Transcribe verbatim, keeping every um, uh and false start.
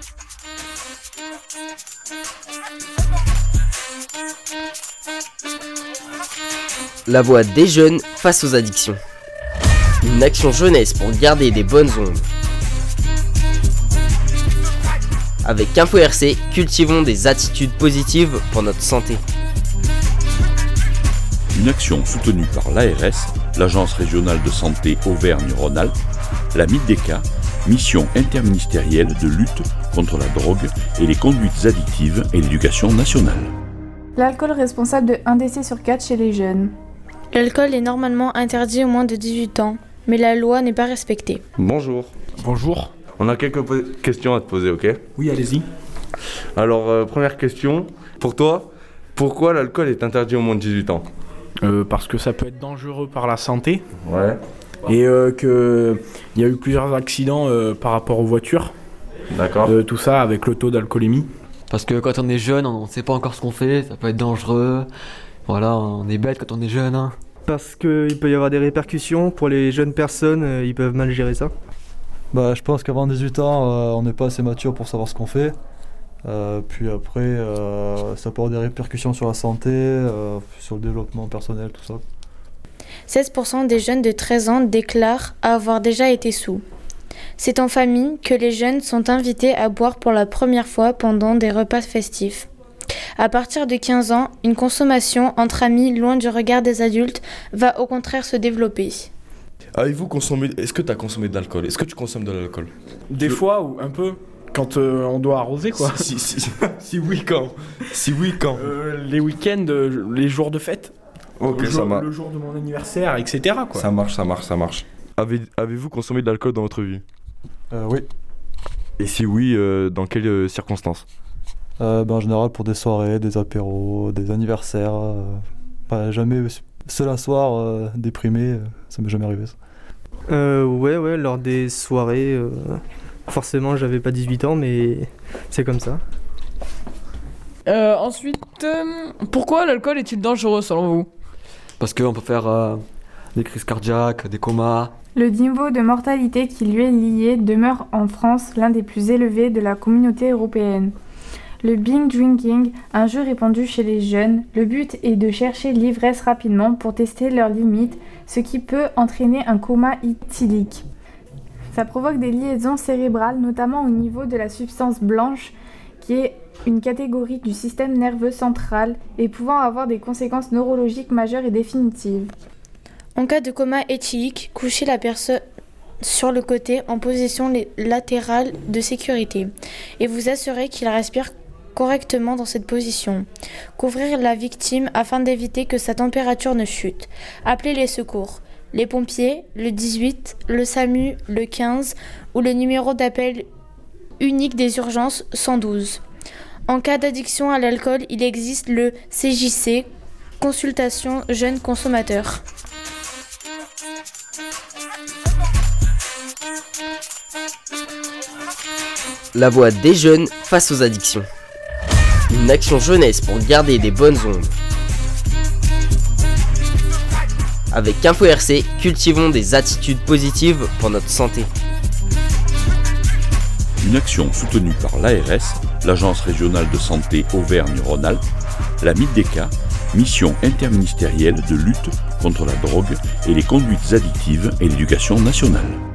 La voix des jeunes face aux addictions. Une action jeunesse pour garder des bonnes ondes. Avec Info R C, cultivons des attitudes positives pour notre santé. Une action soutenue par l'A R S, l'Agence régionale de santé Auvergne-Rhône-Alpes, la MIDECA, mission interministérielle de lutte contre la drogue et les conduites addictives et l'éducation nationale. L'alcool responsable de un décès sur quatre chez les jeunes. L'alcool est normalement interdit aux moins de dix-huit ans, mais la loi n'est pas respectée. Bonjour. Bonjour. On a quelques po- questions à te poser, ok ? Oui, allez-y. Alors, euh, première question. Pour toi, pourquoi l'alcool est interdit aux moins de dix-huit ans ? Euh, parce que ça peut être dangereux par la santé. Ouais. Et euh, qu'il y a eu plusieurs accidents euh, par rapport aux voitures. D'accord. Euh, tout ça avec le taux d'alcoolémie. Parce que quand on est jeune, on ne sait pas encore ce qu'on fait, ça peut être dangereux. Voilà, on est bête quand on est jeune. Hein. Parce qu'il peut y avoir des répercussions pour les jeunes personnes, euh, ils peuvent mal gérer ça. Bah, je pense qu'avant dix-huit ans, euh, on n'est pas assez mature pour savoir ce qu'on fait. Euh, puis après, euh, ça peut avoir des répercussions sur la santé, euh, sur le développement personnel, tout ça. seize pour cent des jeunes de treize ans déclarent avoir déjà été sous. C'est en famille que les jeunes sont invités à boire pour la première fois pendant des repas festifs. À partir de quinze ans, une consommation entre amis loin du regard des adultes va au contraire se développer. Avez-vous consommé... Est-ce que tu as consommé de l'alcool ? Est-ce que tu consommes de l'alcool ? Des Je... fois, ou un peu, quand euh, on doit arroser, quoi. Si, si, si, si oui, quand Si oui, quand euh, Les week-ends, euh, les jours de fête. Ok, le, ça jour, marche. le jour de mon anniversaire, et cetera, quoi. Ça marche, ça marche, ça marche. Avez... Avez-vous consommé de l'alcool dans votre vie ? Euh, oui. Et si oui, euh, dans quelles euh, circonstances ? Euh, ben, en général pour des soirées, des apéros, des anniversaires. Euh, pas jamais seul un soir euh, déprimé, euh, ça m'est jamais arrivé ça. Euh, ouais, ouais, lors des soirées, euh, forcément j'avais pas dix-huit ans, mais c'est comme ça. Euh, ensuite, euh, pourquoi l'alcool est-il dangereux selon vous ? Parce qu'on peut faire euh, des crises cardiaques, des comas. Le niveau de mortalité qui lui est lié demeure en France l'un des plus élevés de la communauté européenne. Le binge drinking, un jeu répandu chez les jeunes, le but est de chercher l'ivresse rapidement pour tester leurs limites, ce qui peut entraîner un coma éthylique. Ça provoque des liaisons cérébrales, notamment au niveau de la substance blanche, qui est une catégorie du système nerveux central et pouvant avoir des conséquences neurologiques majeures et définitives. En cas de coma éthylique, couchez la personne sur le côté en position latérale de sécurité et vous assurez qu'il respire correctement dans cette position. Couvrir la victime afin d'éviter que sa température ne chute. Appelez les secours, les pompiers, le dix-huit, le SAMU, le quinze ou le numéro d'appel unique des urgences cent douze. En cas d'addiction à l'alcool, il existe le C J C, consultation jeunes consommateurs. La voix des jeunes face aux addictions. Une action jeunesse pour garder des bonnes ondes. Avec Info R C, cultivons des attitudes positives pour notre santé. Une action soutenue par l'A R S, l'Agence régionale de santé Auvergne-Rhône-Alpes, la MIDECA, mission interministérielle de lutte contre la drogue et les conduites addictives et l'éducation nationale.